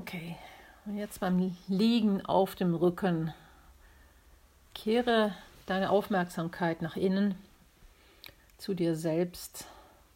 Okay, und jetzt beim Liegen auf dem Rücken. Kehre deine Aufmerksamkeit nach innen, zu dir selbst.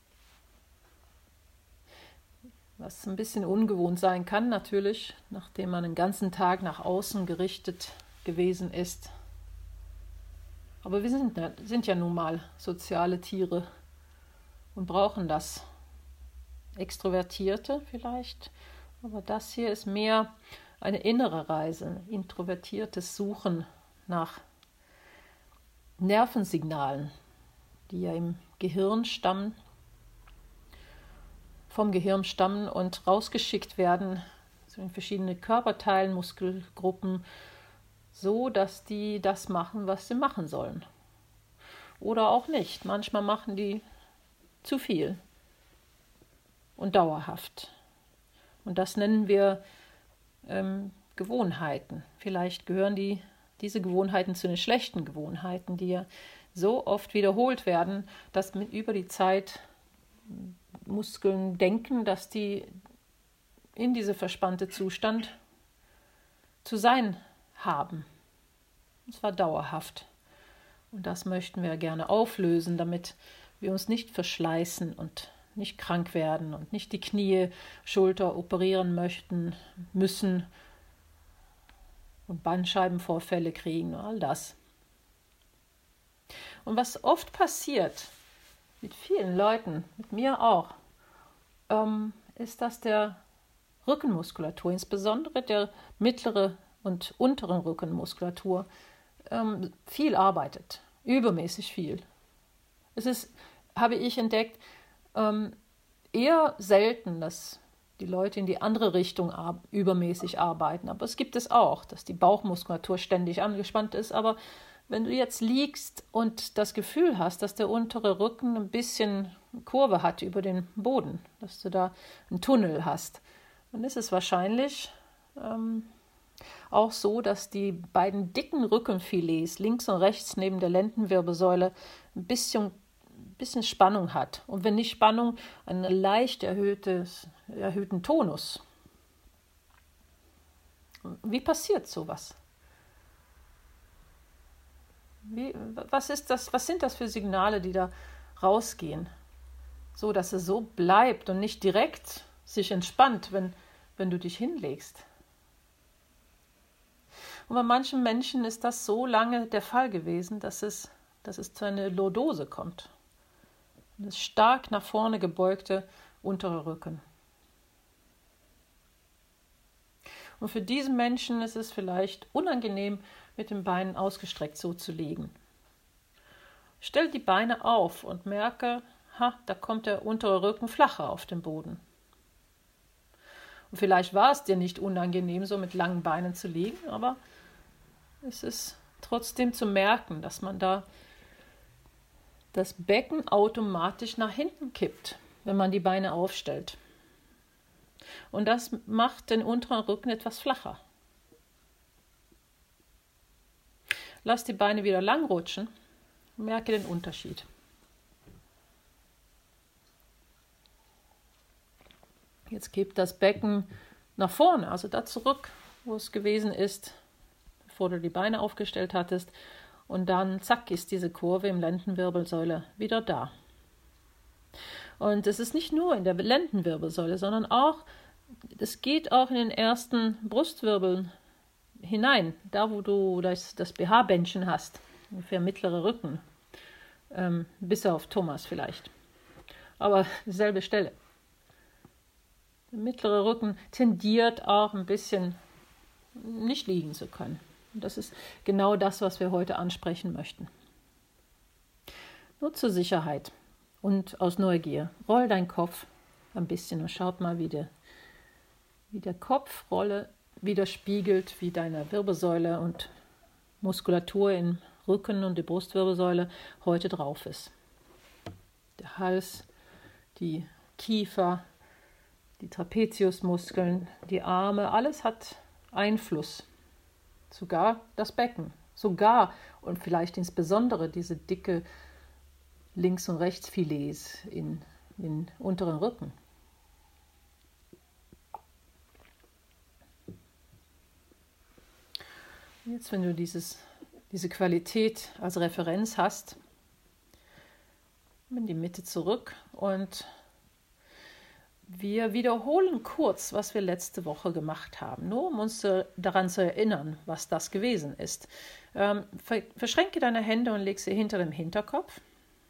Was ein bisschen ungewohnt sein kann natürlich, nachdem man den ganzen Tag nach außen gerichtet gewesen ist. Aber wir sind ja nun mal soziale Tiere und brauchen das. Extrovertierte vielleicht, aber das hier ist mehr eine innere Reise, introvertiertes Suchen nach Nervensignalen, die ja vom Gehirn stammen und rausgeschickt werden, so in verschiedene Körperteilen, Muskelgruppen, so dass die das machen, was sie machen sollen. Oder auch nicht. Manchmal machen die zu viel und dauerhaft. Und das nennen wir Gewohnheiten. Vielleicht gehören diese Gewohnheiten zu den schlechten Gewohnheiten, die ja so oft wiederholt werden, dass über die Zeit Muskeln denken, dass die in diesem verspannten Zustand zu sein haben. Und zwar dauerhaft. Und das möchten wir gerne auflösen, damit wir uns nicht verschleißen und nicht krank werden und nicht die Knie, Schulter operieren müssen und Bandscheibenvorfälle kriegen, all das. Und was oft passiert, mit vielen Leuten, mit mir auch, ist, dass der Rückenmuskulatur, insbesondere der mittlere und unteren Rückenmuskulatur, viel arbeitet, übermäßig viel. Es ist, habe ich entdeckt, eher selten, dass die Leute in die andere Richtung übermäßig arbeiten. Aber es gibt es auch, dass die Bauchmuskulatur ständig angespannt ist. Aber wenn du jetzt liegst und das Gefühl hast, dass der untere Rücken ein bisschen Kurve hat über den Boden, dass du da einen Tunnel hast, dann ist es wahrscheinlich auch so, dass die beiden dicken Rückenfilets links und rechts neben der Lendenwirbelsäule ein bisschen Spannung hat. Und wenn nicht Spannung, einen leicht erhöhten Tonus. Wie passiert sowas? Was sind das für Signale, die da rausgehen? So, dass es so bleibt und nicht direkt sich entspannt, wenn du dich hinlegst. Und bei manchen Menschen ist das so lange der Fall gewesen, dass es zu einer Lordose kommt. Das stark nach vorne gebeugte untere Rücken. Und für diesen Menschen ist es vielleicht unangenehm, mit den Beinen ausgestreckt so zu liegen. Stell die Beine auf und merke, da kommt der untere Rücken flacher auf den Boden. Und vielleicht war es dir nicht unangenehm, so mit langen Beinen zu liegen, aber es ist trotzdem zu merken, dass man da das Becken automatisch nach hinten kippt, wenn man die Beine aufstellt. Und das macht den unteren Rücken etwas flacher. Lass die Beine wieder lang rutschen und merke den Unterschied. Jetzt kippt das Becken nach vorne, also da zurück, wo es gewesen ist, bevor du die Beine aufgestellt hattest. Und dann, zack, ist diese Kurve im Lendenwirbelsäule wieder da. Und es ist nicht nur in der Lendenwirbelsäule, sondern auch, es geht auch in den ersten Brustwirbeln hinein, da wo du das BH-Bändchen hast, ungefähr mittlere Rücken, bis auf Thomas vielleicht. Aber dieselbe Stelle. Der mittlere Rücken tendiert auch ein bisschen nicht liegen zu können. Und das ist genau das, was wir heute ansprechen möchten. Nur zur Sicherheit und aus Neugier. Roll deinen Kopf ein bisschen und schaut mal, wie der Kopfrolle widerspiegelt, wie deine Wirbelsäule und Muskulatur im Rücken und die Brustwirbelsäule heute drauf ist. Der Hals, die Kiefer, die Trapeziusmuskeln, die Arme, alles hat Einfluss. Sogar das Becken, sogar und vielleicht insbesondere diese dicke Links- und Rechtsfilets in den unteren Rücken. Jetzt, wenn du diese Qualität als Referenz hast, in die Mitte zurück und wir wiederholen kurz, was wir letzte Woche gemacht haben, nur um uns daran zu erinnern, was das gewesen ist. Verschränke deine Hände und leg sie hinter dem Hinterkopf.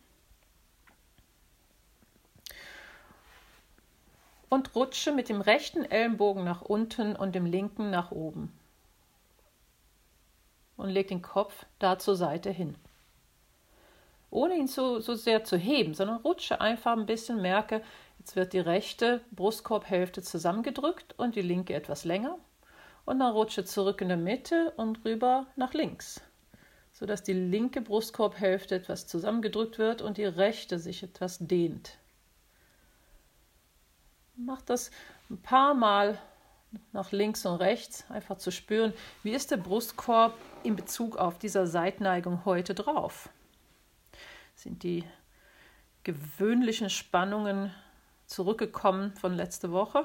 Und rutsche mit dem rechten Ellenbogen nach unten und dem linken nach oben. Und leg den Kopf da zur Seite hin. Ohne ihn so sehr zu heben, sondern rutsche einfach ein bisschen, merke, jetzt wird die rechte Brustkorbhälfte zusammengedrückt und die linke etwas länger. Und dann rutsche zurück in der Mitte und rüber nach links, sodass die linke Brustkorbhälfte etwas zusammengedrückt wird und die rechte sich etwas dehnt. Mach das ein paar Mal nach links und rechts, einfach zu spüren, wie ist der Brustkorb in Bezug auf dieser Seitneigung heute drauf. Sind die gewöhnlichen Spannungen zurückgekommen von letzter Woche?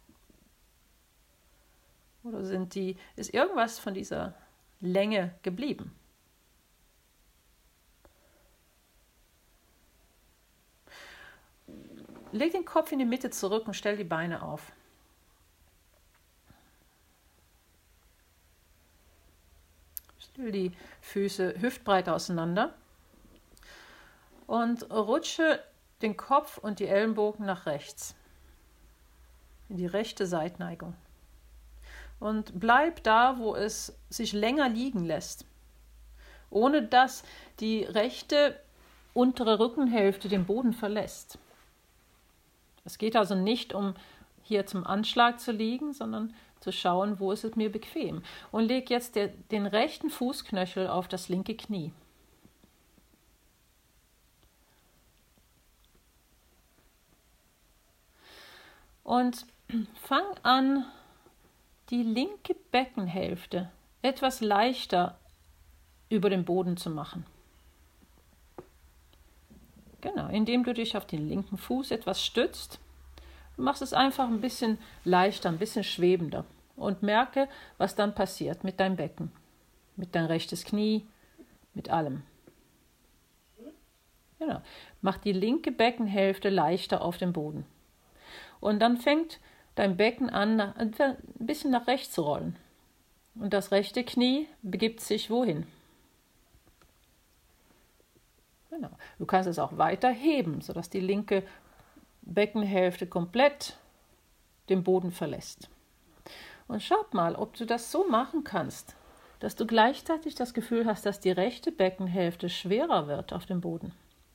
Oder ist irgendwas von dieser Länge geblieben? Leg den Kopf in die Mitte zurück und stell die Beine auf. Stell die Füße hüftbreit auseinander und rutsche den Kopf und die Ellenbogen nach rechts, in die rechte Seitneigung. Und bleib da, wo es sich länger liegen lässt, ohne dass die rechte untere Rückenhälfte den Boden verlässt. Es geht also nicht um hier zum Anschlag zu liegen, sondern zu schauen, wo ist es mir bequem. Und leg jetzt den rechten Fußknöchel auf das linke Knie. Und fang an, die linke Beckenhälfte etwas leichter über den Boden zu machen. Genau, indem du dich auf den linken Fuß etwas stützt. Du machst es einfach ein bisschen leichter, ein bisschen schwebender. Und merke, was dann passiert mit deinem Becken, mit dein rechtes Knie, mit allem. Genau. Mach die linke Beckenhälfte leichter auf dem Boden. Und dann fängt dein Becken an, ein bisschen nach rechts zu rollen. Und das rechte Knie begibt sich wohin? Genau. Du kannst es auch weiter heben, sodass die linke Beckenhälfte komplett den Boden verlässt. Und schau mal, ob du das so machen kannst, dass du gleichzeitig das Gefühl hast, dass die rechte Beckenhälfte schwerer wird auf dem Boden.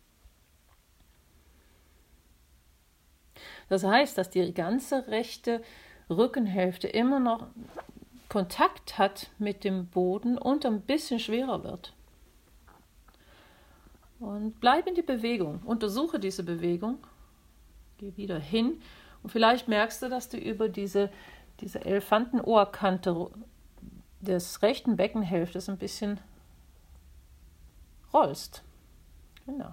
Das heißt, dass die ganze rechte Rückenhälfte immer noch Kontakt hat mit dem Boden und ein bisschen schwerer wird. Und bleib in die Bewegung, untersuche diese Bewegung, geh wieder hin und vielleicht merkst du, dass du über diese Elefantenohrkante des rechten Beckenhälftes ein bisschen rollst. Genau.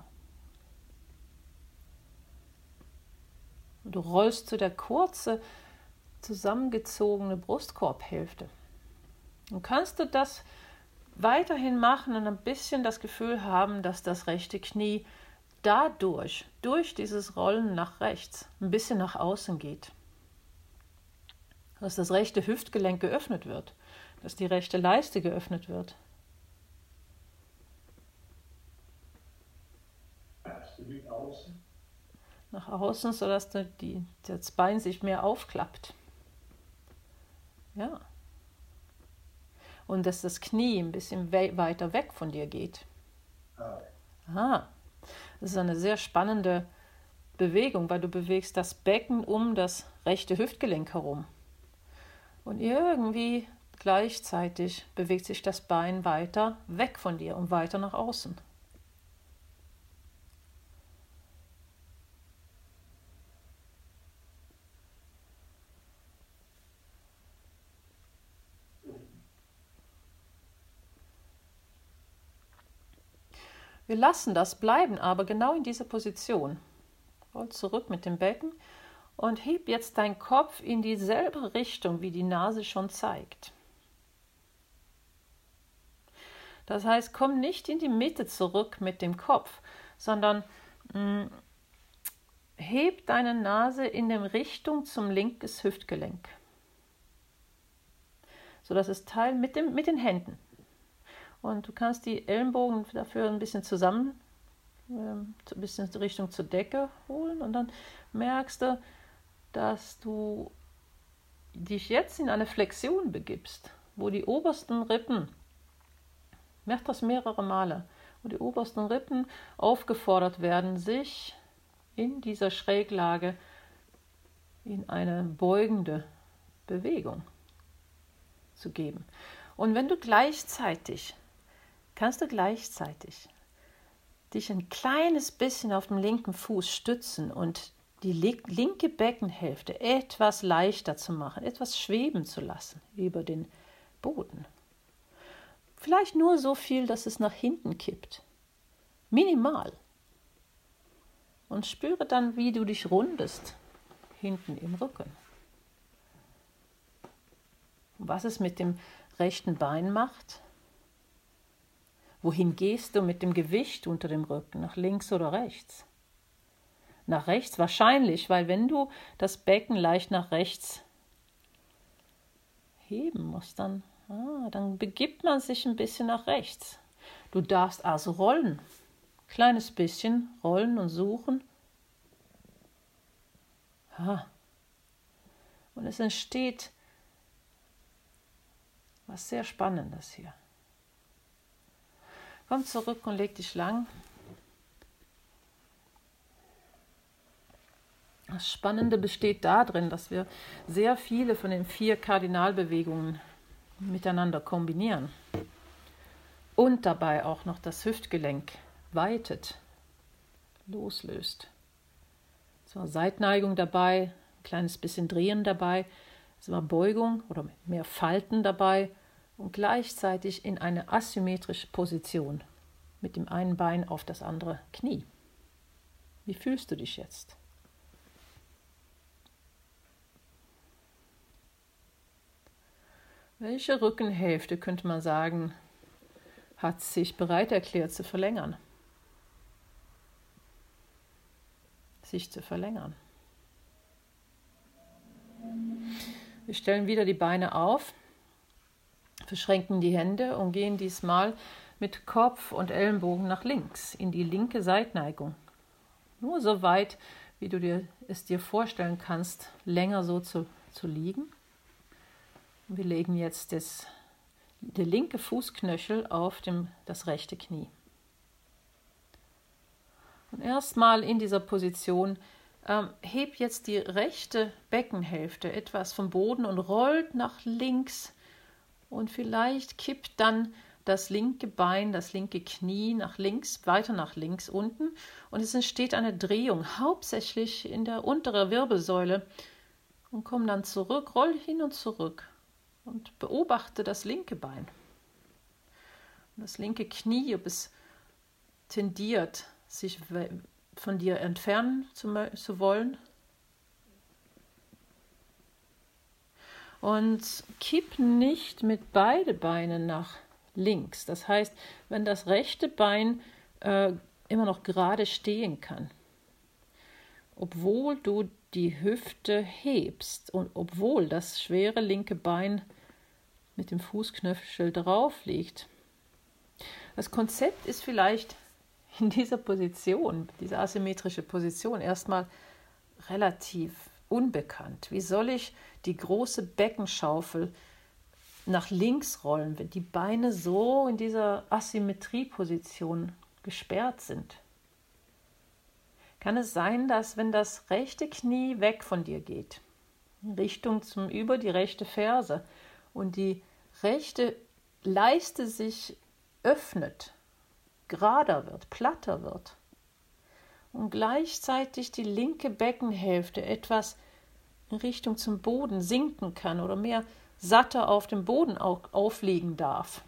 Und du rollst zu der kurze, zusammengezogene Brustkorbhälfte. Und kannst du das weiterhin machen und ein bisschen das Gefühl haben, dass das rechte Knie durch dieses Rollen nach rechts, ein bisschen nach außen geht. Dass das rechte Hüftgelenk geöffnet wird, dass die rechte Leiste geöffnet wird. Absolut außen. Nach außen, sodass das Bein sich mehr aufklappt. Ja. Und dass das Knie ein bisschen weiter weg von dir geht. Aha. Das ist eine sehr spannende Bewegung, weil du bewegst das Becken um das rechte Hüftgelenk herum. Und irgendwie gleichzeitig bewegt sich das Bein weiter weg von dir und weiter nach außen. Wir lassen das, bleiben aber genau in dieser Position. Roll zurück mit dem Becken und heb jetzt deinen Kopf in dieselbe Richtung, wie die Nase schon zeigt. Das heißt, komm nicht in die Mitte zurück mit dem Kopf, sondern heb deine Nase in der Richtung zum linkes Hüftgelenk. So dass es teilt mit den Händen. Und du kannst die Ellenbogen dafür ein bisschen zusammen, ein bisschen Richtung zur Decke holen und dann merkst du, dass du dich jetzt in eine Flexion begibst, wo die obersten Rippen, mach das mehrere Male, wo die obersten Rippen aufgefordert werden, sich in dieser Schräglage in eine beugende Bewegung zu geben. Und wenn du kannst du gleichzeitig dich ein kleines bisschen auf dem linken Fuß stützen und die linke Beckenhälfte etwas leichter zu machen, etwas schweben zu lassen über den Boden. Vielleicht nur so viel, dass es nach hinten kippt. Minimal. Und spüre dann, wie du dich rundest hinten im Rücken. Und was es mit dem rechten Bein macht. Wohin gehst du mit dem Gewicht unter dem Rücken? Nach links oder rechts? Nach rechts wahrscheinlich, weil wenn du das Becken leicht nach rechts heben musst, dann begibt man sich ein bisschen nach rechts. Du darfst also rollen. Kleines bisschen rollen und suchen. Und es entsteht was sehr Spannendes hier. Komm zurück und leg dich lang. Das Spannende besteht darin, dass wir sehr viele von den 4 Kardinalbewegungen miteinander kombinieren und dabei auch noch das Hüftgelenk weitet, loslöst. So, Seitneigung dabei, ein kleines bisschen Drehen dabei, es war Beugung oder mehr Falten dabei und gleichzeitig in eine asymmetrische Position mit dem einen Bein auf das andere Knie. Wie fühlst du dich jetzt? Welche Rückenhälfte, könnte man sagen, hat sich bereit erklärt zu verlängern? Sich zu verlängern. Wir stellen wieder die Beine auf, verschränken die Hände und gehen diesmal mit Kopf und Ellenbogen nach links in die linke Seitneigung. Nur so weit, wie du es dir vorstellen kannst, länger so zu liegen. Wir legen jetzt der linke Fußknöchel auf das rechte Knie. Und erstmal in dieser Position heb jetzt die rechte Beckenhälfte etwas vom Boden und rollt nach links und vielleicht kippt dann das linke Bein, das linke Knie nach links, weiter nach links unten und es entsteht eine Drehung, hauptsächlich in der unteren Wirbelsäule und komm dann zurück, roll hin und zurück und beobachte das linke Bein. Und das linke Knie, ob es tendiert, sich von dir entfernen zu wollen. Und kipp nicht mit beiden Beinen nach links. Das heißt, wenn das rechte Bein immer noch gerade stehen kann, obwohl du die Hüfte hebst und obwohl das schwere linke Bein mit dem Fußknöchel drauf liegt. Das Konzept ist vielleicht in dieser Position, diese asymmetrische Position, erstmal relativ unbekannt. Wie soll ich die große Beckenschaufel nach links rollen, wenn die Beine so in dieser Asymmetrieposition gesperrt sind? Kann es sein, dass wenn das rechte Knie weg von dir geht, in Richtung über die rechte Ferse und die rechte Leiste sich öffnet, gerader wird, platter wird und gleichzeitig die linke Beckenhälfte etwas in Richtung zum Boden sinken kann oder mehr satter auf dem Boden auch aufliegen darf.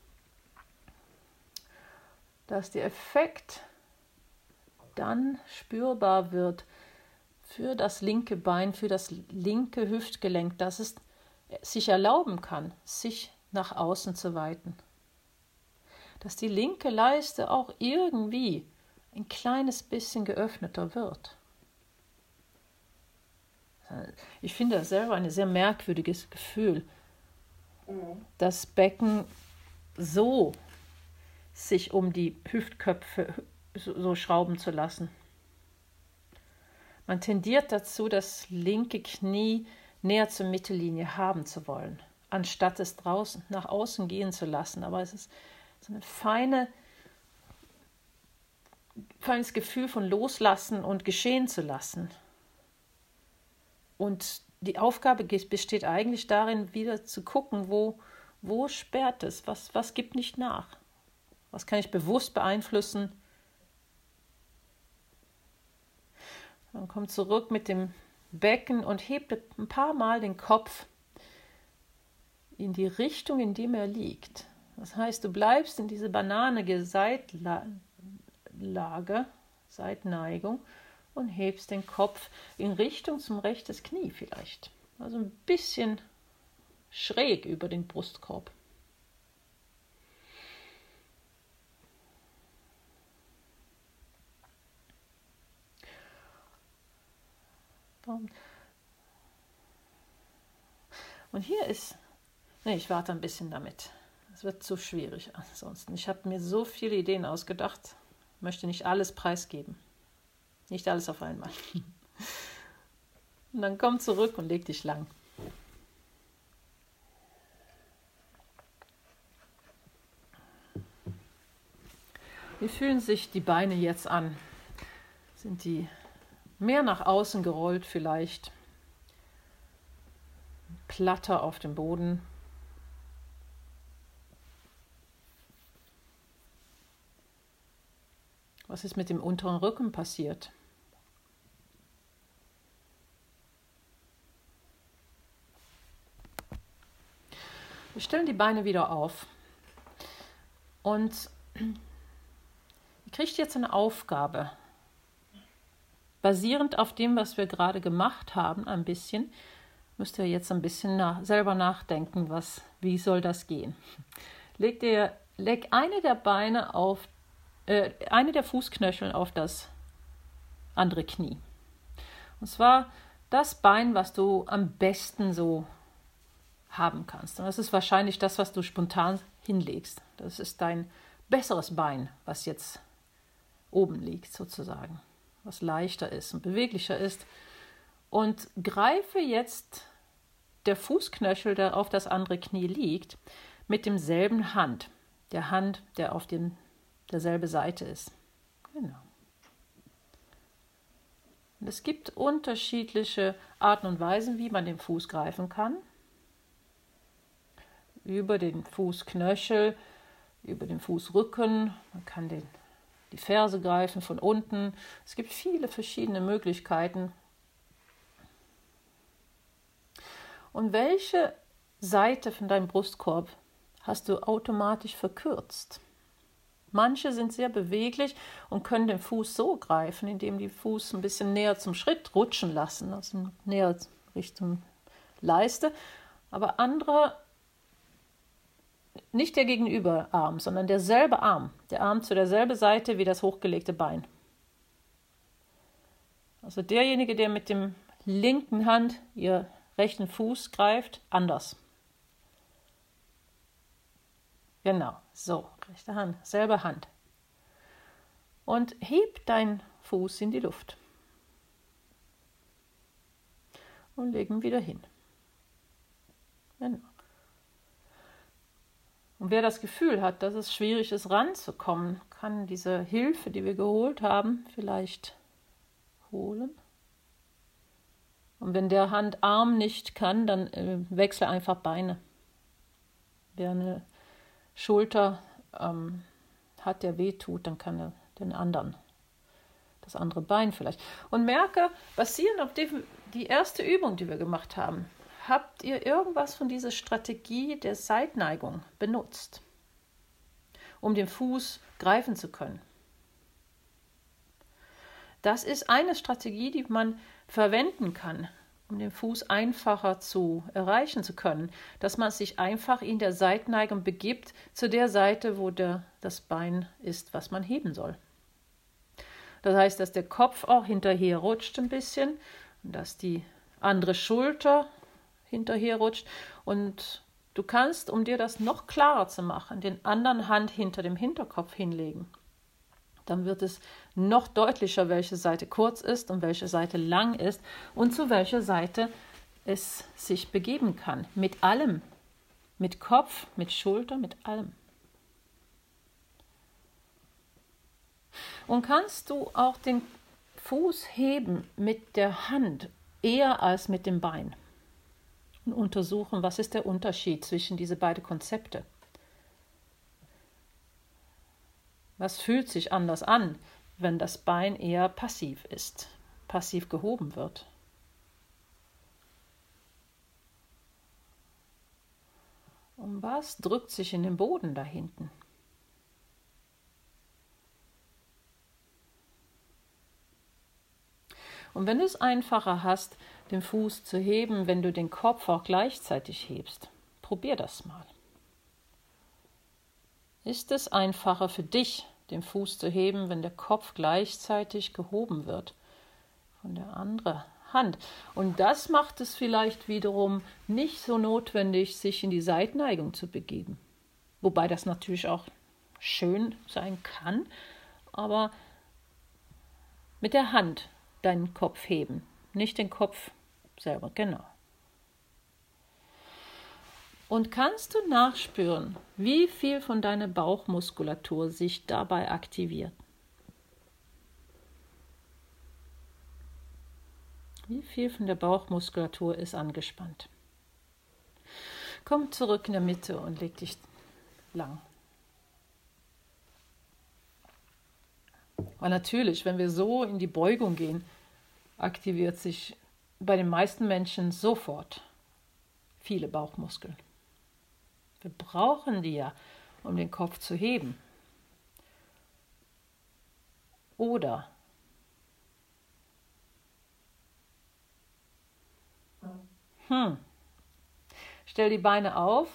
Dass der Effekt dann spürbar wird für das linke Bein, für das linke Hüftgelenk, dass es sich erlauben kann, sich nach außen zu weiten. dass die linke Leiste auch irgendwie ein kleines bisschen geöffneter wird. Ich finde das selber ein sehr merkwürdiges Gefühl, das Becken so sich um die Hüftköpfe so schrauben zu lassen. Man tendiert dazu, das linke Knie näher zur Mittellinie haben zu wollen, anstatt es draußen nach außen gehen zu lassen. Aber es ist so ein feines Gefühl von Loslassen und geschehen zu lassen. Und die Aufgabe besteht eigentlich darin, wieder zu gucken, wo sperrt es, was gibt nicht nach, was kann ich bewusst beeinflussen. Dann kommt zurück mit dem Becken und hebt ein paar Mal den Kopf in die Richtung, in dem er liegt. Das heißt, du bleibst in diese bananige Seitneigung und hebst den Kopf in Richtung zum rechtes Knie vielleicht. Also ein bisschen schräg über den Brustkorb. Und hier ist, ich warte ein bisschen damit. Es wird zu schwierig ansonsten. Ich habe mir so viele Ideen ausgedacht, möchte nicht alles preisgeben. Nicht alles auf einmal. Und dann komm zurück und leg dich lang. Wie fühlen sich die Beine jetzt an? Sind die mehr nach außen gerollt vielleicht? Platter auf dem Boden? Was ist mit dem unteren Rücken passiert? Wir stellen die Beine wieder auf und ihr kriegt jetzt eine Aufgabe. Basierend auf dem, was wir gerade gemacht haben, ein bisschen, müsst ihr jetzt ein bisschen selber nachdenken, wie soll das gehen. Leg eine der Beine auf eine der Fußknöchel auf das andere Knie. Und zwar das Bein, was du am besten so haben kannst. Und das ist wahrscheinlich das, was du spontan hinlegst. Das ist dein besseres Bein, was jetzt oben liegt sozusagen, was leichter ist und beweglicher ist. Und greife jetzt der Fußknöchel, der auf das andere Knie liegt, mit demselben Hand. Der Hand, der auf derselbe Seite ist. Genau. Und es gibt unterschiedliche Arten und Weisen, wie man den Fuß greifen kann. Über den Fußknöchel, über den Fußrücken, man kann die Ferse greifen von unten. Es gibt viele verschiedene Möglichkeiten. Und welche Seite von deinem Brustkorb hast du automatisch verkürzt? Manche sind sehr beweglich und können den Fuß so greifen, indem die Fuß ein bisschen näher zum Schritt rutschen lassen, also näher Richtung Leiste. Aber andere, nicht der Gegenüberarm, sondern derselbe Arm, der Arm zu derselben Seite wie das hochgelegte Bein. Also derjenige, der mit dem linken Hand ihr rechten Fuß greift, anders. Genau, so, rechte Hand, selbe Hand. Und heb deinen Fuß in die Luft. Und leg ihn wieder hin. Genau. Und wer das Gefühl hat, dass es schwierig ist, ranzukommen, kann diese Hilfe, die wir geholt haben, vielleicht holen. Und wenn der Handarm nicht kann, dann wechsle einfach Beine. Wer eine Schulter hat, der weh tut, dann kann er das andere Bein vielleicht. Und merke, basierend auf die erste Übung, die wir gemacht haben, habt ihr irgendwas von dieser Strategie der Seitneigung benutzt, um den Fuß greifen zu können. Das ist eine Strategie, die man verwenden kann, um den Fuß einfacher zu erreichen zu können, dass man sich einfach in der Seitenneigung begibt zu der Seite, wo das Bein ist, was man heben soll. Das heißt, dass der Kopf auch hinterher rutscht ein bisschen und dass die andere Schulter hinterher rutscht. Und du kannst, um dir das noch klarer zu machen, den anderen Hand hinter dem Hinterkopf hinlegen. Dann wird es noch deutlicher, welche Seite kurz ist und welche Seite lang ist und zu welcher Seite es sich begeben kann. Mit allem. Mit Kopf, mit Schulter, mit allem. Und kannst du auch den Fuß heben mit der Hand eher als mit dem Bein und untersuchen, was ist der Unterschied zwischen diese beiden Konzepte. Was fühlt sich anders an, wenn das Bein eher passiv ist, passiv gehoben wird? Und was drückt sich in den Boden da hinten? Und wenn du es einfacher hast, den Fuß zu heben, wenn du den Kopf auch gleichzeitig hebst, probier das mal. Ist es einfacher für dich, den Fuß zu heben, wenn der Kopf gleichzeitig gehoben wird von der anderen Hand? Und das macht es vielleicht wiederum nicht so notwendig, sich in die Seitenneigung zu begeben. Wobei das natürlich auch schön sein kann, aber mit der Hand deinen Kopf heben, nicht den Kopf selber, genau. Und kannst du nachspüren, wie viel von deiner Bauchmuskulatur sich dabei aktiviert? Wie viel von der Bauchmuskulatur ist angespannt? Komm zurück in der Mitte und leg dich lang. Weil natürlich, wenn wir so in die Beugung gehen, aktiviert sich bei den meisten Menschen sofort viele Bauchmuskeln. Wir brauchen die ja, um den Kopf zu heben. Oder stell die Beine auf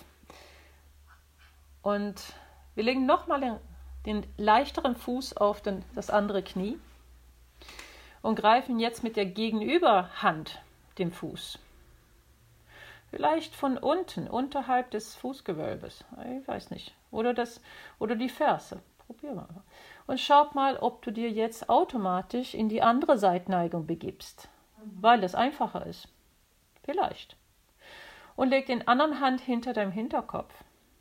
und wir legen nochmal den leichteren Fuß auf das andere Knie und greifen jetzt mit der Gegenüberhand den Fuß. Vielleicht von unten, unterhalb des Fußgewölbes. Ich weiß nicht. Oder die Ferse. Probier mal. Und schau mal, ob du dir jetzt automatisch in die andere Seitenneigung begibst. Weil das einfacher ist. Vielleicht. Und leg den anderen Hand hinter deinem Hinterkopf.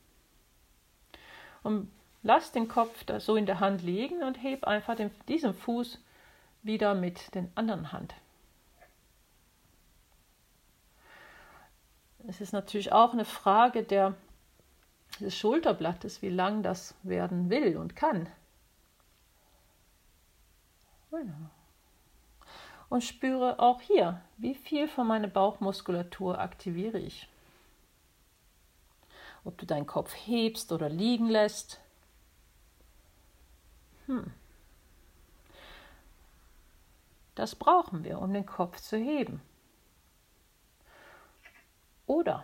Und lass den Kopf da so in der Hand liegen und heb einfach diesen Fuß wieder mit der anderen Hand. Es ist natürlich auch eine Frage des Schulterblattes, wie lang das werden will und kann. Und spüre auch hier, wie viel von meiner Bauchmuskulatur aktiviere ich. Ob du deinen Kopf hebst oder liegen lässt. Das brauchen wir, um den Kopf zu heben. Oder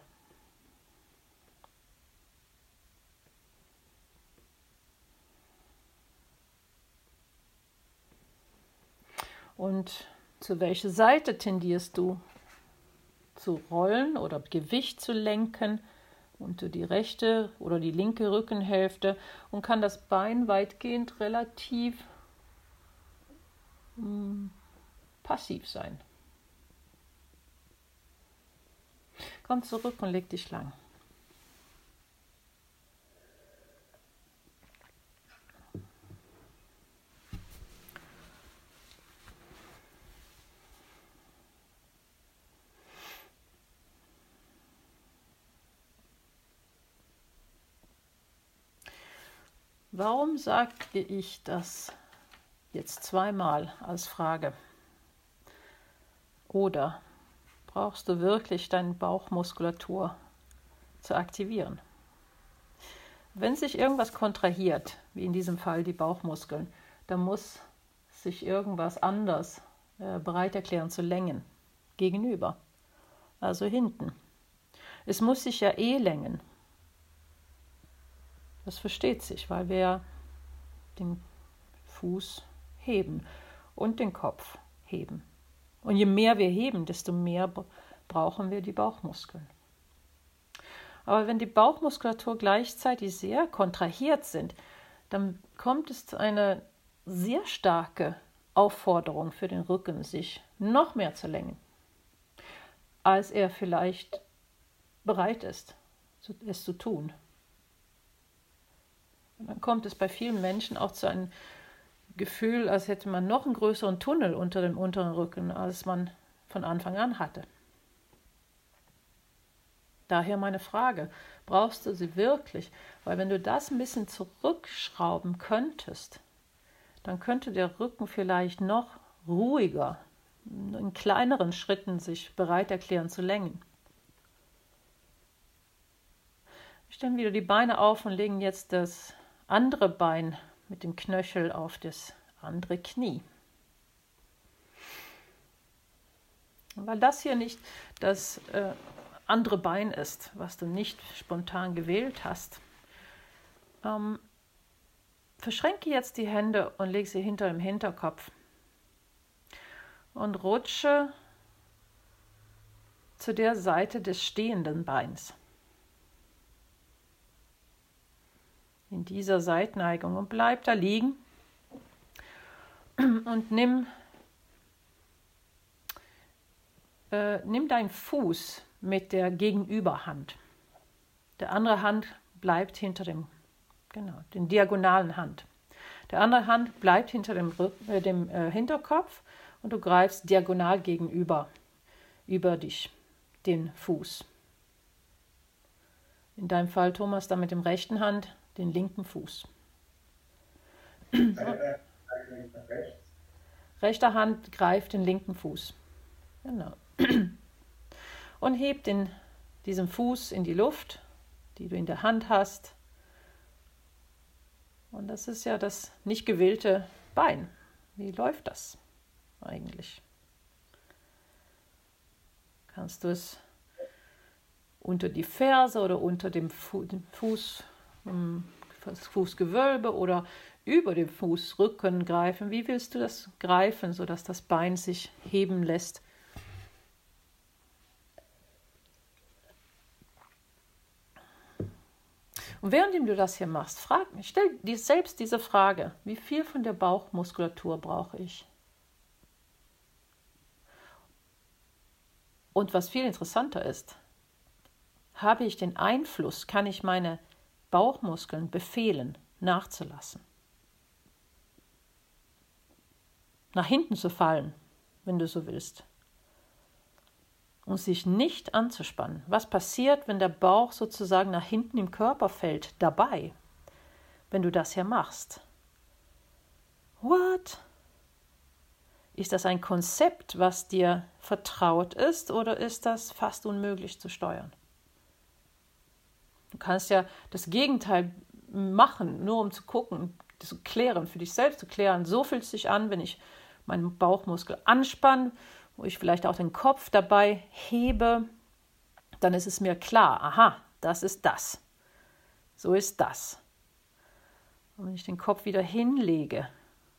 und zu welcher Seite tendierst du zu rollen oder Gewicht zu lenken unter die rechte oder die linke Rückenhälfte und kann das Bein weitgehend relativ passiv sein. Komm zurück und leg dich lang. Warum sagte ich das jetzt zweimal als Frage? Oder brauchst du wirklich deine Bauchmuskulatur zu aktivieren? Wenn sich irgendwas kontrahiert, wie in diesem Fall die Bauchmuskeln, dann muss sich irgendwas anders bereit erklären zu lenken gegenüber. also hinten. Es muss sich ja längen. Das versteht sich, weil wir den Fuß heben und den Kopf heben. Und je mehr wir heben, desto mehr brauchen wir die Bauchmuskeln. Aber wenn die Bauchmuskulatur gleichzeitig sehr kontrahiert sind, dann kommt es zu einer sehr starke Aufforderung für den Rücken, sich noch mehr zu längen, als er vielleicht bereit ist, es zu tun. Und dann kommt es bei vielen Menschen auch zu einem Gefühl, als hätte man noch einen größeren Tunnel unter dem unteren Rücken, als man von Anfang an hatte. Daher meine Frage, brauchst du sie wirklich? Weil wenn du das ein bisschen zurückschrauben könntest, dann könnte der Rücken vielleicht noch ruhiger, in kleineren Schritten sich bereit erklären zu längen. Wir stellen wieder die Beine auf und legen jetzt das andere Bein mit dem Knöchel auf das andere Knie. Weil das hier nicht das andere Bein ist, was du nicht spontan gewählt hast, verschränke jetzt die Hände und leg sie hinter dem Hinterkopf und rutsche zu der Seite des stehenden Beins. In dieser Seitneigung und bleib da liegen und nimm deinen Fuß mit der Gegenüberhand. Der andere Hand bleibt hinter den diagonalen Hand. Der andere Hand bleibt hinter dem Hinterkopf und du greifst diagonal gegenüber über dich, den Fuß. In deinem Fall, Thomas, dann mit dem rechten Hand den linken Fuß. Rechte Hand greift den linken Fuß. Genau. Und hebt diesen Fuß in die Luft, die du in der Hand hast. Und das ist ja das nicht gewählte Bein. Wie läuft das eigentlich? Kannst du es unter die Ferse oder unter dem Fußgewölbe oder über den Fußrücken greifen? Wie willst du das greifen, sodass das Bein sich heben lässt? Und während du das hier machst, stell dir selbst diese Frage: Wie viel von der Bauchmuskulatur brauche ich? Und was viel interessanter ist, habe ich den Einfluss, kann ich meine Bauchmuskeln befehlen, nachzulassen? Nach hinten zu fallen, wenn du so willst. Und sich nicht anzuspannen. Was passiert, wenn der Bauch sozusagen nach hinten im Körper fällt, dabei, wenn du das hier machst? What? Ist das ein Konzept, was dir vertraut ist, oder ist das fast unmöglich zu steuern? Du kannst ja das Gegenteil machen, nur um zu gucken, zu klären, für dich selbst zu klären. So fühlt es sich an, wenn ich meinen Bauchmuskel anspanne, wo ich vielleicht auch den Kopf dabei hebe, dann ist es mir klar, aha, das ist das. So ist das. Und wenn ich den Kopf wieder hinlege,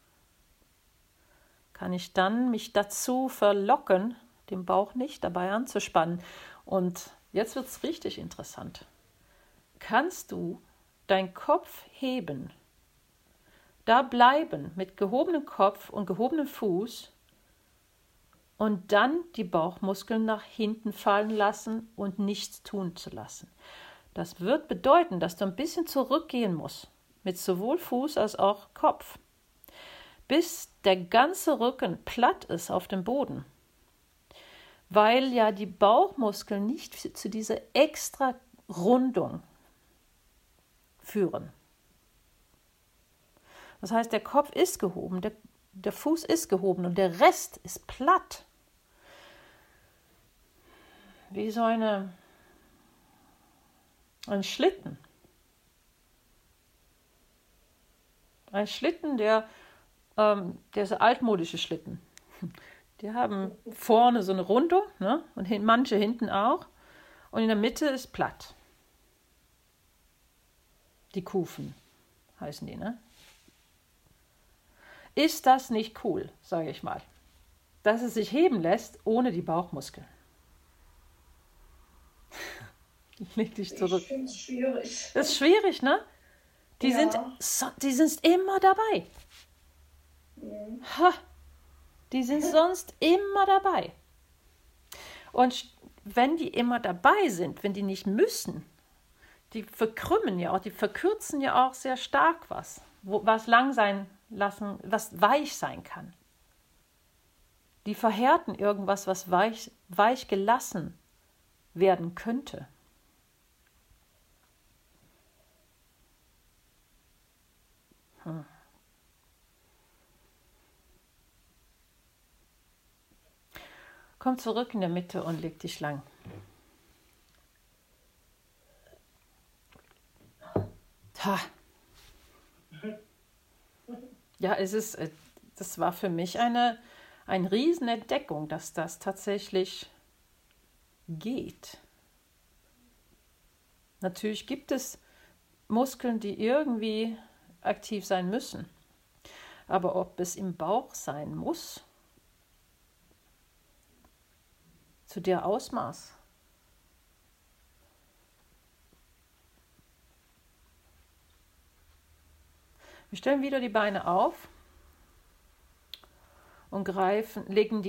kann ich dann mich dazu verlocken, den Bauch nicht dabei anzuspannen. Und jetzt wird es richtig interessant. Kannst du deinen Kopf heben, da bleiben mit gehobenem Kopf und gehobenem Fuß und dann die Bauchmuskeln nach hinten fallen lassen und nichts tun zu lassen? Das wird bedeuten, dass du ein bisschen zurückgehen musst, mit sowohl Fuß als auch Kopf, bis der ganze Rücken platt ist auf dem Boden, weil ja die Bauchmuskeln nicht zu dieser extra Rundung führen. Das heißt, der Kopf ist gehoben, der Fuß ist gehoben und der Rest ist platt. Wie so ein Schlitten. Ein Schlitten, der ist ein altmodischer Schlitten. Die haben vorne so eine Rundung, ne? Und manche hinten auch. Und in der Mitte ist platt. Die Kufen heißen die, ne? Ist das nicht cool, sage ich mal, dass es sich heben lässt ohne die Bauchmuskeln? Leg dich zurück. Ich finde es schwierig. Das ist schwierig, ne? Die sind immer dabei. Ha, die sind sonst immer dabei. Und wenn die immer dabei sind, wenn die nicht müssen, die verkrümmen ja auch, die verkürzen ja auch sehr stark was lang sein lassen, was weich sein kann. Die verhärten irgendwas, was weich gelassen werden könnte. Komm zurück in der Mitte und leg dich lang. Ha. Ja, das war für mich eine Riesenentdeckung, dass das tatsächlich geht. Natürlich gibt es Muskeln, die irgendwie aktiv sein müssen. Aber ob es im Bauch sein muss, zu der Ausmaß. Wir stellen wieder die Beine auf und legen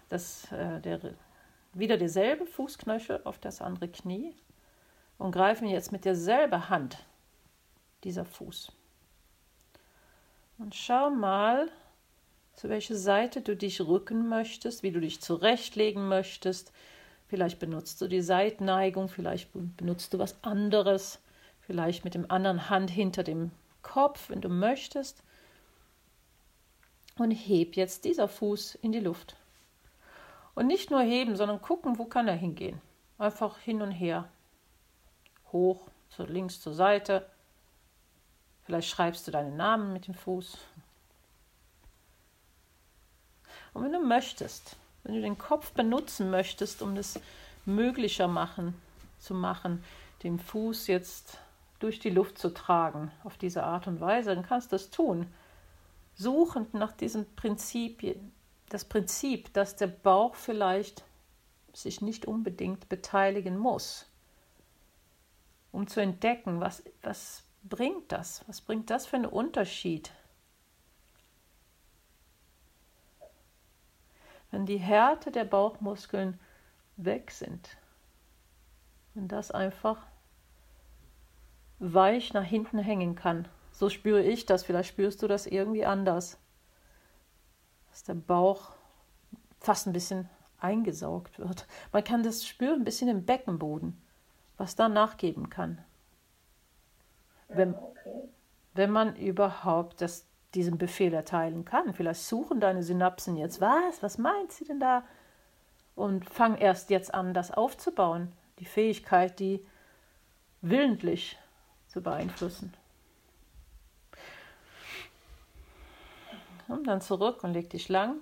wieder derselbe Fußknöchel auf das andere Knie und greifen jetzt mit derselben Hand dieser Fuß. Und schau mal, zu welcher Seite du dich rücken möchtest, wie du dich zurechtlegen möchtest. Vielleicht benutzt du die Seitenneigung, vielleicht benutzt du was anderes, vielleicht mit dem anderen Hand hinter dem Kopf, wenn du möchtest. Und heb jetzt dieser Fuß in die Luft. Und nicht nur heben, sondern gucken, wo kann er hingehen. Einfach hin und her. Hoch, links zur Seite. Vielleicht schreibst du deinen Namen mit dem Fuß. Und wenn du möchtest, wenn du den Kopf benutzen möchtest, um das möglicher zu machen, den Fuß jetzt durch die Luft zu tragen, auf diese Art und Weise, dann kannst du das tun. Suchend nach diesem Prinzip, das Prinzip, dass der Bauch vielleicht sich nicht unbedingt beteiligen muss, um zu entdecken, was bringt das? Was bringt das für einen Unterschied? Wenn die Härte der Bauchmuskeln weg sind, wenn das einfach weich nach hinten hängen kann. So spüre ich das, vielleicht spürst du das irgendwie anders. Dass der Bauch fast ein bisschen eingesaugt wird. Man kann das spüren, ein bisschen im Beckenboden, was da nachgeben kann. Wenn man überhaupt diesen Befehl erteilen kann. Vielleicht suchen deine Synapsen jetzt, was meint sie denn da? Und fang erst jetzt an, das aufzubauen. Die Fähigkeit, die willentlich zu beeinflussen. Und dann zurück und leg dich lang.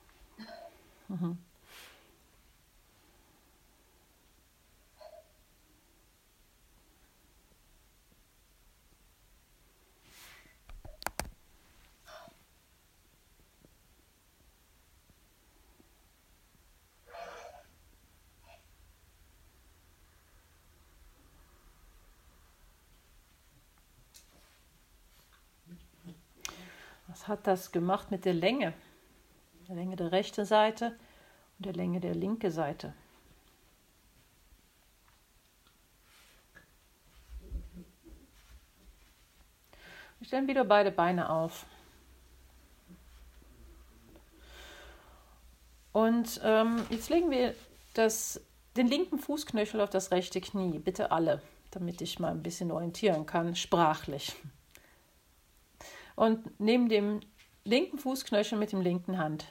Was hat das gemacht mit der Länge? Der Länge der rechten Seite und der Länge der linken Seite. Wir stellen wieder beide Beine auf. Und jetzt legen wir den linken Fußknöchel auf das rechte Knie. Bitte alle, damit ich mal ein bisschen orientieren kann, sprachlich. Und neben dem linken Fußknöchel mit dem linken Hand.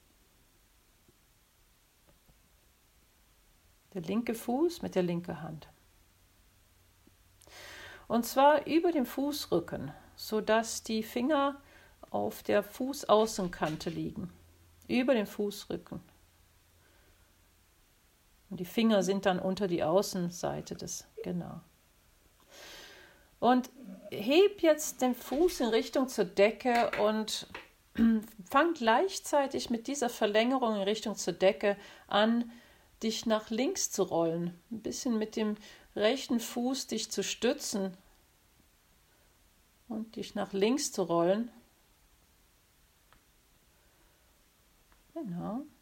Der linke Fuß mit der linken Hand. Und zwar über dem Fußrücken, sodass die Finger auf der Fußaußenkante liegen. Über dem Fußrücken. Und die Finger sind dann unter die Außenseite des, genau. Und heb jetzt den Fuß in Richtung zur Decke und fang gleichzeitig mit dieser Verlängerung in Richtung zur Decke an, dich nach links zu rollen. Ein bisschen mit dem rechten Fuß dich zu stützen und dich nach links zu rollen. Genau.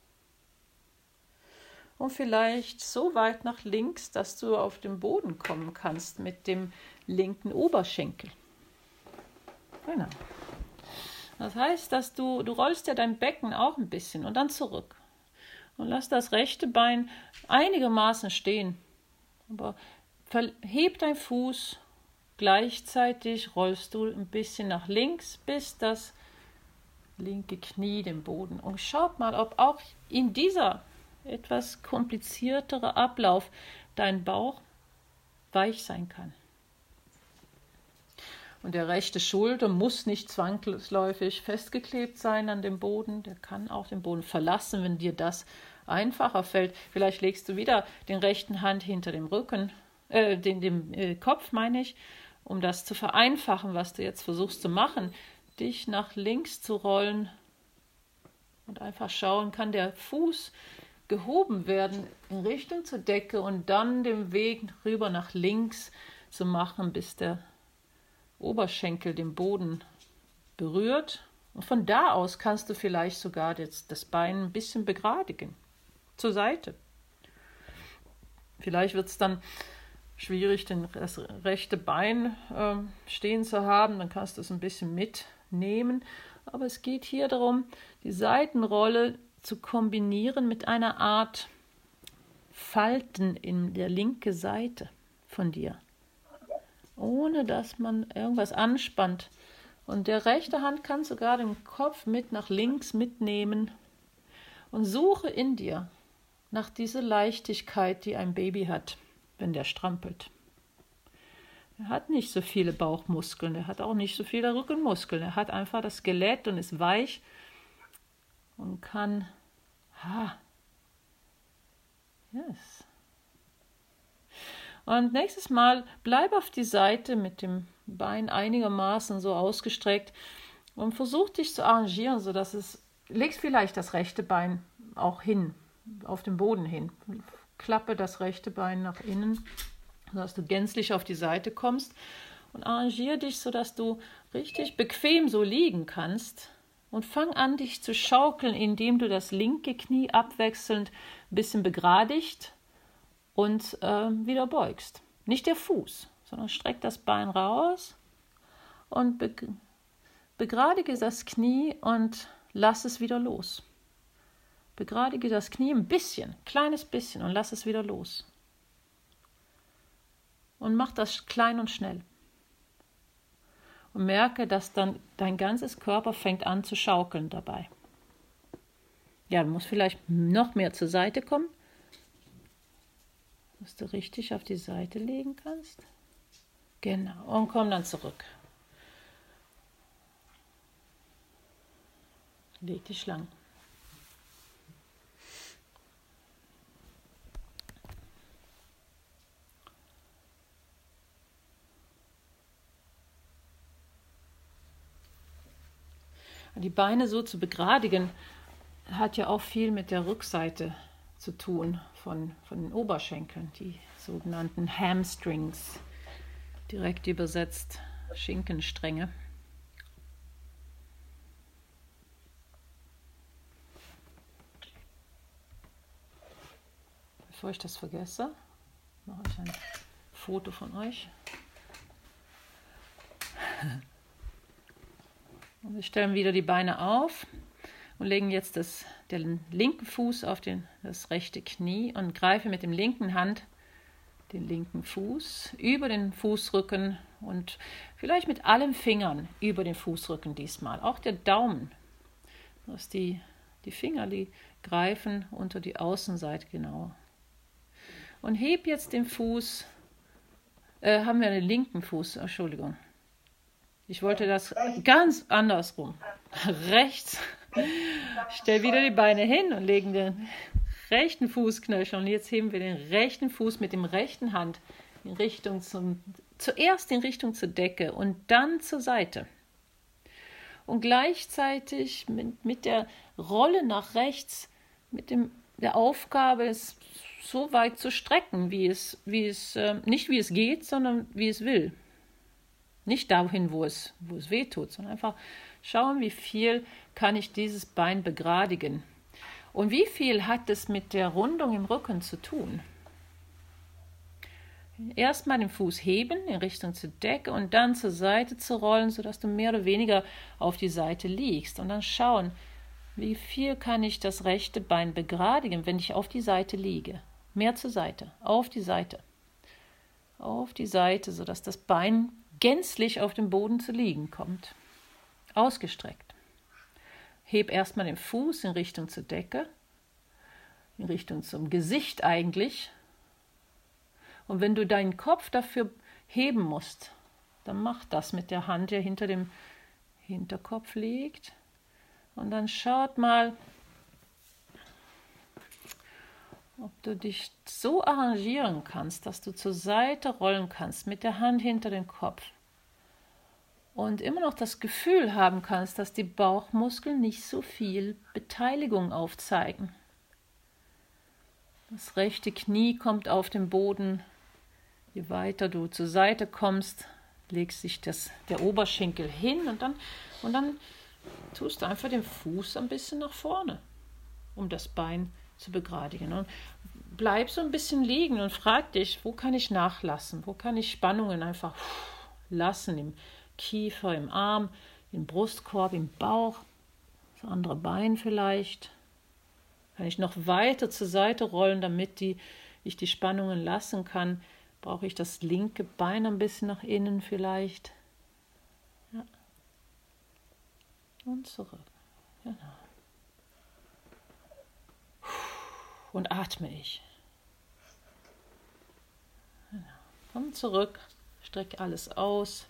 Und vielleicht so weit nach links, dass du auf den Boden kommen kannst mit dem linken Oberschenkel. Genau. Das heißt, dass du rollst ja dein Becken auch ein bisschen und dann zurück. Und lass das rechte Bein einigermaßen stehen. Aber heb dein Fuß, gleichzeitig rollst du ein bisschen nach links, bis das linke Knie den Boden. Und schaut mal, ob auch in dieser etwas kompliziertere Ablauf dein Bauch weich sein kann. Und der rechte Schulter muss nicht zwangsläufig festgeklebt sein an dem Boden. Der kann auch den Boden verlassen, wenn dir das einfacher fällt. Vielleicht legst du wieder den rechten Hand hinter dem Rücken, dem Kopf meine ich, um das zu vereinfachen, was du jetzt versuchst zu machen. Dich nach links zu rollen und einfach schauen, kann der Fuß gehoben werden in Richtung zur Decke und dann den Weg rüber nach links zu machen, bis der Oberschenkel den Boden berührt. Und von da aus kannst du vielleicht sogar das Bein ein bisschen begradigen, zur Seite. Vielleicht wird es dann schwierig, das rechte Bein stehen zu haben, dann kannst du es ein bisschen mitnehmen. Aber es geht hier darum, die Seitenrolle zu kombinieren mit einer Art Falten in der linken Seite von dir, ohne dass man irgendwas anspannt. Und der rechte Hand kann sogar den Kopf mit nach links mitnehmen und suche in dir nach dieser Leichtigkeit, die ein Baby hat, wenn der strampelt. Er hat nicht so viele Bauchmuskeln, er hat auch nicht so viele Rückenmuskeln, er hat einfach das Skelett und ist weich und kann, yes. Und nächstes Mal bleib auf die Seite mit dem Bein einigermaßen so ausgestreckt und versuch dich zu arrangieren, sodass legst vielleicht das rechte Bein auch hin, auf den Boden hin. Klappe das rechte Bein nach innen, sodass du gänzlich auf die Seite kommst und arrangiere dich, sodass du richtig bequem so liegen kannst und fang an, dich zu schaukeln, indem du das linke Knie abwechselnd ein bisschen begradigt und wieder beugst. Nicht der Fuß, sondern streck das Bein raus und begradige das Knie und lass es wieder los. Begradige das Knie ein bisschen, kleines bisschen und lass es wieder los. Und mach das klein und schnell. Und merke, dass dann dein ganzes Körper fängt an zu schaukeln dabei. Ja, du musst vielleicht noch mehr zur Seite kommen, dass du richtig auf die Seite legen kannst. Genau, und komm dann zurück. Leg dich lang. Die Beine so zu begradigen, hat ja auch viel mit der Rückseite zu tun von den Oberschenkeln, die sogenannten Hamstrings, direkt übersetzt Schinkenstränge. Bevor ich das vergesse, mache ich ein Foto von euch. Und wir stellen wieder die Beine auf und legen jetzt den linken Fuß auf das rechte Knie und greife mit dem linken Hand den linken Fuß über den Fußrücken und vielleicht mit allen Fingern über den Fußrücken diesmal. Auch der Daumen, dass die Finger, die greifen unter die Außenseite genau. Und heb jetzt den Fuß, haben wir den linken Fuß, Entschuldigung. Ich wollte das ganz andersrum. Rechts. Stell wieder die Beine hin und legen den rechten Fußknöchel. Und jetzt heben wir den rechten Fuß mit dem rechten Hand in Richtung zuerst in Richtung zur Decke und dann zur Seite. Und gleichzeitig mit der Rolle nach rechts, der Aufgabe, es so weit zu strecken, nicht wie es geht, sondern wie es will. Nicht dahin, wo es weh tut, sondern einfach schauen, wie viel kann ich dieses Bein begradigen. Und wie viel hat es mit der Rundung im Rücken zu tun? Erstmal den Fuß heben in Richtung zur Decke und dann zur Seite zu rollen, sodass du mehr oder weniger auf die Seite liegst. Und dann schauen, wie viel kann ich das rechte Bein begradigen, wenn ich auf die Seite liege. Mehr zur Seite, auf die Seite, sodass das Bein gänzlich auf dem Boden zu liegen kommt. Ausgestreckt. Heb erstmal den Fuß in Richtung zur Decke, in Richtung zum Gesicht eigentlich. Und wenn du deinen Kopf dafür heben musst, dann mach das mit der Hand, die hinter dem Hinterkopf liegt. Und dann schaut mal, ob du dich so arrangieren kannst, dass du zur Seite rollen kannst mit der Hand hinter dem Kopf. Und immer noch das Gefühl haben kannst, dass die Bauchmuskeln nicht so viel Beteiligung aufzeigen. Das rechte Knie kommt auf den Boden. Je weiter du zur Seite kommst, legt sich der Oberschenkel hin und dann tust du einfach den Fuß ein bisschen nach vorne, um das Bein zu begradigen. Und bleib so ein bisschen liegen und frag dich, wo kann ich nachlassen? Wo kann ich Spannungen einfach lassen? Im Kiefer, im Arm, im Brustkorb, im Bauch, das andere Bein vielleicht. Kann ich noch weiter zur Seite rollen, damit ich die Spannungen lassen kann? Brauche ich das linke Bein ein bisschen nach innen vielleicht? Ja. Und zurück. Genau. Und atme ich. Genau. Komm zurück, strecke alles aus.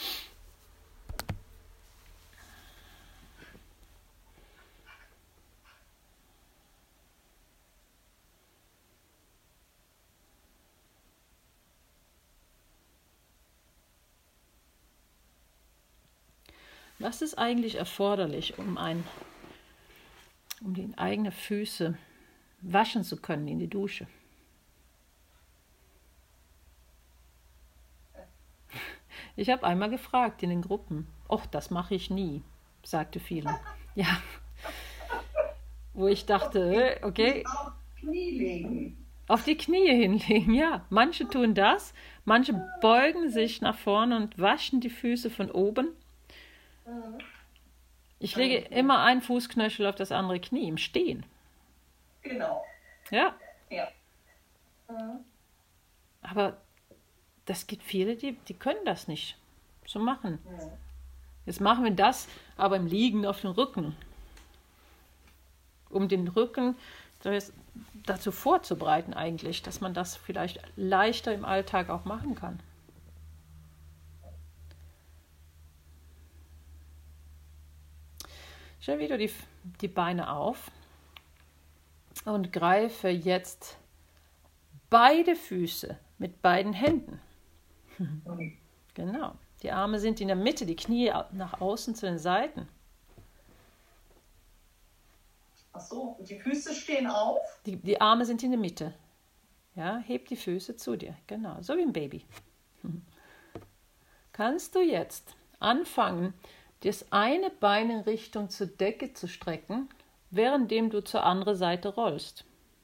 Was ist eigentlich erforderlich, um die eigenen Füße waschen zu können in die Dusche? Ich habe einmal gefragt in den Gruppen. Och, das mache ich nie, sagte vielen. Ja, wo ich dachte, okay. Auf die Knie legen. Auf die Knie hinlegen, ja. Manche tun das, manche beugen sich nach vorne und waschen die Füße von oben. Ich lege immer einen Fußknöchel auf das andere Knie im Stehen. Genau. Ja. Ja. Aber das gibt viele, die können das nicht so machen. Jetzt machen wir das, aber im Liegen auf dem Rücken. Um den Rücken dazu vorzubereiten eigentlich, dass man das vielleicht leichter im Alltag auch machen kann. Stell wieder die Beine auf und greife jetzt beide Füße mit beiden Händen. Genau. Die Arme sind in der Mitte, die Knie nach außen zu den Seiten. Ach so, und die Füße stehen auf? Die Arme sind in der Mitte. Ja, heb die Füße zu dir. Genau, so wie ein Baby. Kannst du jetzt anfangen, das eine Bein in Richtung zur Decke zu strecken, währenddem du zur anderen Seite rollst.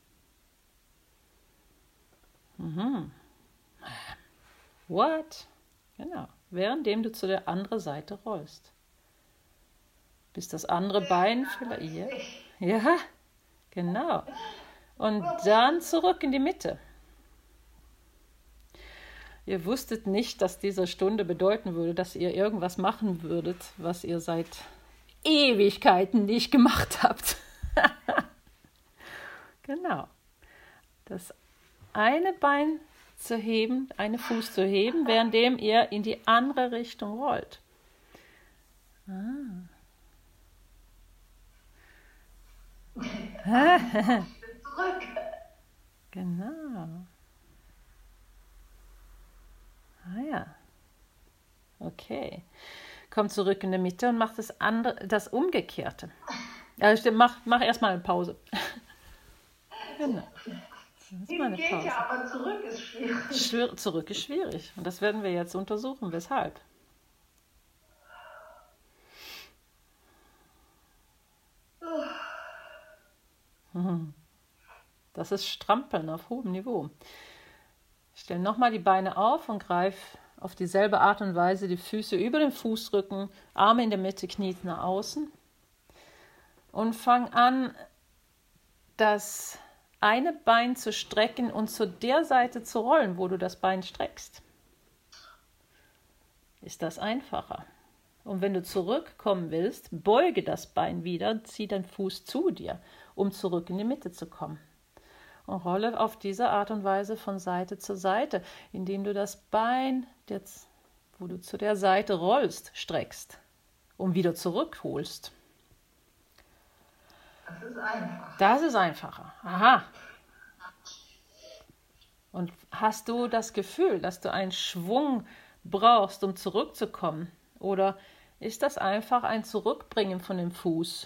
What? Genau, währenddem du zu der anderen Seite rollst. Bis das andere Bein vielleicht... Ja, genau. Und dann zurück in die Mitte. Ihr wusstet nicht, dass diese Stunde bedeuten würde, dass ihr irgendwas machen würdet, was ihr seit Ewigkeiten nicht gemacht habt. Genau. Das eine Bein zu heben, einen Fuß zu heben, währenddem ihr in die andere Richtung rollt. Zurück. Genau. Ah ja. Okay. Komm zurück in die Mitte und mach das Umgekehrte. Ja, stimmt, mach erstmal eine Pause. Genau. Hin geht ja, aber zurück ist schwierig. Zurück ist schwierig. Und das werden wir jetzt untersuchen. Weshalb? Das ist Strampeln auf hohem Niveau. Stell nochmal die Beine auf und greif auf dieselbe Art und Weise die Füße über den Fußrücken, Arme in der Mitte, Knie nach außen. Und fang an, das eine Bein zu strecken und zu der Seite zu rollen, wo du das Bein streckst. Ist das einfacher? Und wenn du zurückkommen willst, beuge das Bein wieder, zieh deinen Fuß zu dir, um zurück in die Mitte zu kommen. Und rolle auf diese Art und Weise von Seite zu Seite, indem du das Bein, jetzt, wo du zu der Seite rollst, streckst und wieder zurückholst. Das ist einfach. Das ist einfacher. Aha. Und hast du das Gefühl, dass du einen Schwung brauchst, um zurückzukommen? Oder ist das einfach ein Zurückbringen von dem Fuß?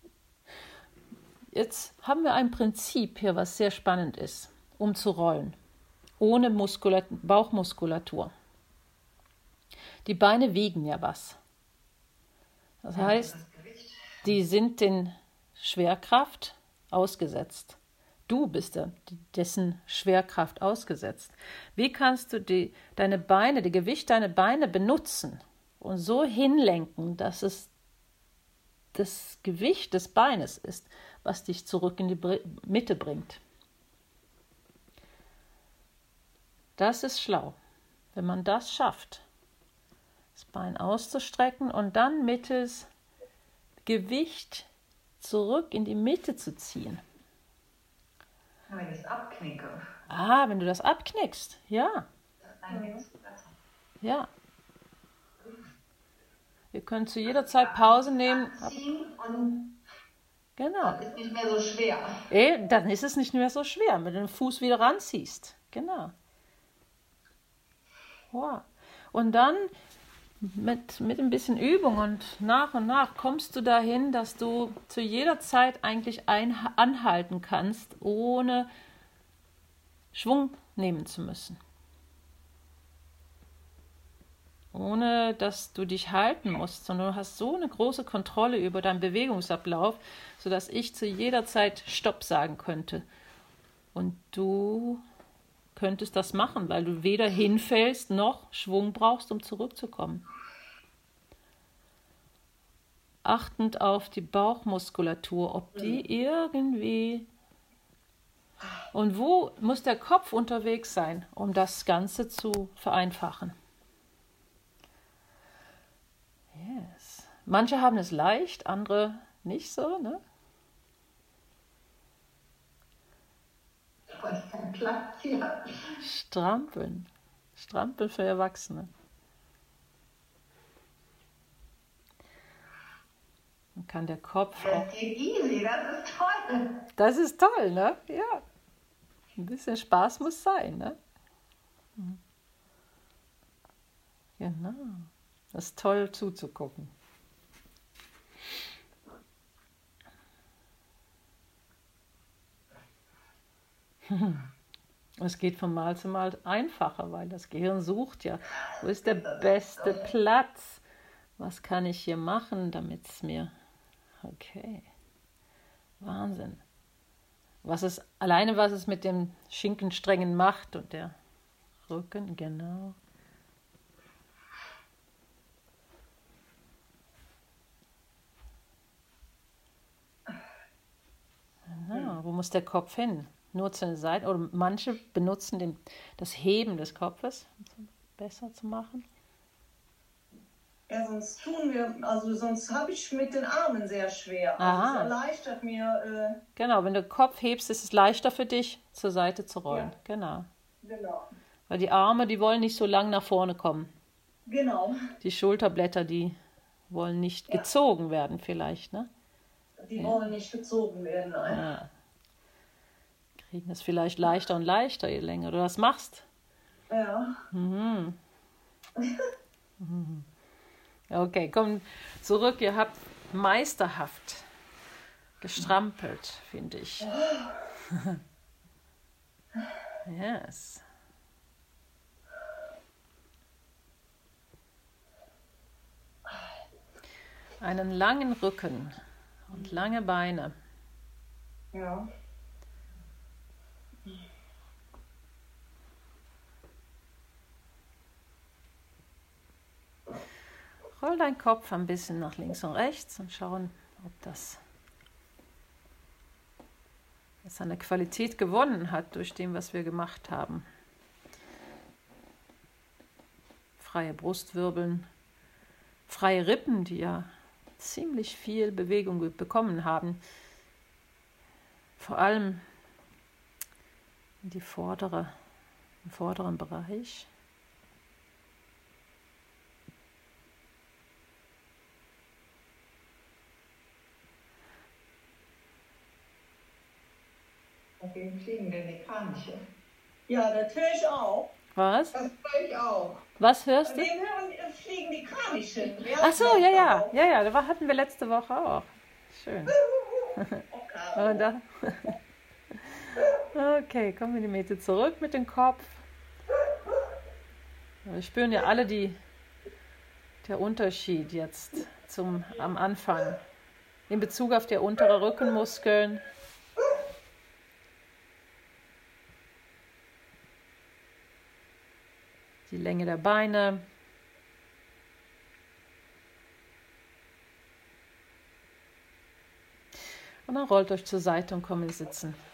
Jetzt haben wir ein Prinzip hier, was sehr spannend ist, um zu rollen, ohne Bauchmuskulatur. Die Beine wiegen ja was. Das heißt, die sind den Schwerkraft ausgesetzt. Du bist dessen Schwerkraft ausgesetzt. Wie kannst du deine Beine, das Gewicht deiner Beine benutzen und so hinlenken, dass es das Gewicht des Beines ist, was dich zurück in die Mitte bringt? Das ist schlau, wenn man das schafft, das Bein auszustrecken und dann mittels Gewicht zurück in die Mitte zu ziehen. Wenn ich es abknicke. Ah, wenn du das abknickst, ja. Ja. Wir können zu jeder Zeit Pause nehmen. Und Genau. das ist nicht mehr so schwer. Dann ist es nicht mehr so schwer, wenn du den Fuß wieder ranziehst. Genau. Wow. Und dann mit ein bisschen Übung und nach kommst du dahin, dass du zu jeder Zeit eigentlich anhalten kannst, ohne Schwung nehmen zu müssen. Ohne dass du dich halten musst, sondern du hast so eine große Kontrolle über deinen Bewegungsablauf, sodass ich zu jeder Zeit Stopp sagen könnte. Und du könntest das machen, weil du weder hinfällst noch Schwung brauchst, um zurückzukommen. Achtend auf die Bauchmuskulatur, ob die irgendwie... Und wo muss der Kopf unterwegs sein, um das Ganze zu vereinfachen? Yes. Manche haben es leicht, andere nicht so, ne? Weil kein Platz hier. Strampeln. Strampeln für Erwachsene. Dann kann der Kopf auch... Das geht easy, das ist toll. Das ist toll, ne? Ja. Ein bisschen Spaß muss sein, ne? Genau. Das ist toll zuzugucken. Es geht von Mal zu Mal einfacher, weil das Gehirn sucht ja, wo ist der beste Platz? Was kann ich hier machen, damit es mir... Okay. Wahnsinn. Was es mit dem Schinkensträngen macht und der Rücken, genau. Genau. Wo muss der Kopf hin? Nur zu den Seiten? Oder manche benutzen das Heben des Kopfes, um es besser zu machen. Ja, sonst habe ich mit den Armen sehr schwer. Aha. Also es erleichtert mir. Genau, wenn du den Kopf hebst, ist es leichter für dich, zur Seite zu rollen. Ja. Genau. Genau. Weil die Arme, die wollen nicht so lang nach vorne kommen. Genau. Die Schulterblätter, die wollen nicht gezogen werden vielleicht, ne? Die wollen nicht gezogen werden. Nein. Ja. kriegen es vielleicht leichter und leichter, je länger du das machst. Ja. Mhm. Okay, komm zurück. Ihr habt meisterhaft gestrampelt, finde ich. Yes. Einen langen Rücken und lange Beine. Ja. Roll deinen Kopf ein bisschen nach links und rechts und schauen, ob das seine Qualität gewonnen hat durch dem, was wir gemacht haben. Freie Brustwirbeln, freie Rippen, die ja ziemlich viel Bewegung bekommen haben. Vor allem in im vorderen Bereich. Wogegen fliegen denn die Kraniche? Ja, das höre ich auch. Was? Das höre ich auch. Was hörst du? Wem fliegen die Kraniche? Ach so, ja. Das hatten wir letzte Woche auch. Schön. Und da. Okay, kommen wir in die Mitte zurück mit dem Kopf. Wir spüren ja alle der Unterschied jetzt am Anfang in Bezug auf die untere Rückenmuskeln. Die Länge der Beine. Und dann rollt euch zur Seite und kommt ins Sitzen.